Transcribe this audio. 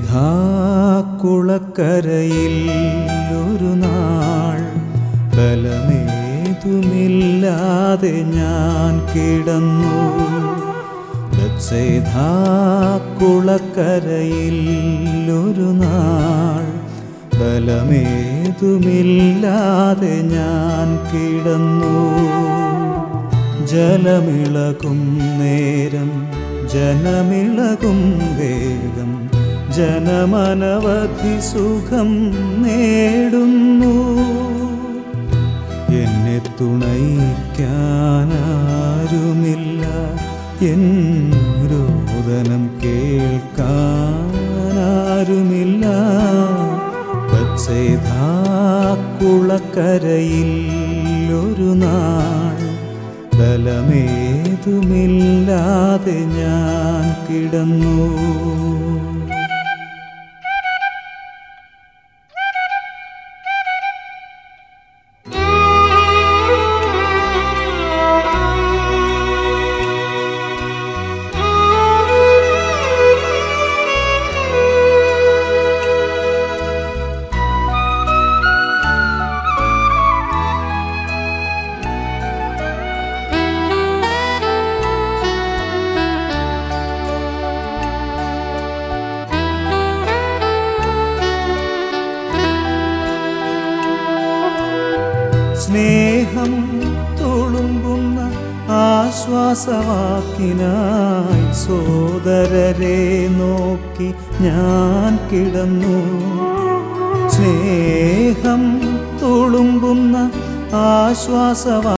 കുളക്കരയിൽ ഒരു നാൾ ബലമേതുമില്ലാതെ ഞാൻ കിടന്നു. കുളക്കരയിൽ ഒരു നാൾ ബലമേതുമില്ലാതെ ഞാൻ കിടന്നു. ജലമിളകും നേരം ജനമിളകും വേഗം ജനമനവധി സുഖം നേടുന്നു. എന്നെ തുണയ്ക്കാനാരുമില്ല, എൻ രോദനം കേൾക്കാനാരുമില്ല. കുളക്കരയിൽ ഒരു നാൾ ബലമേതുമില്ലാതെ ഞാൻ കിടന്നു. സ്നേഹം തുളുമ്പുന്ന ആശ്വാസവാക്കിനായി സോദരരെ നോക്കി ഞാൻ കിടന്നു. സ്നേഹം തുളുമ്പുന്ന ആശ്വാസവാ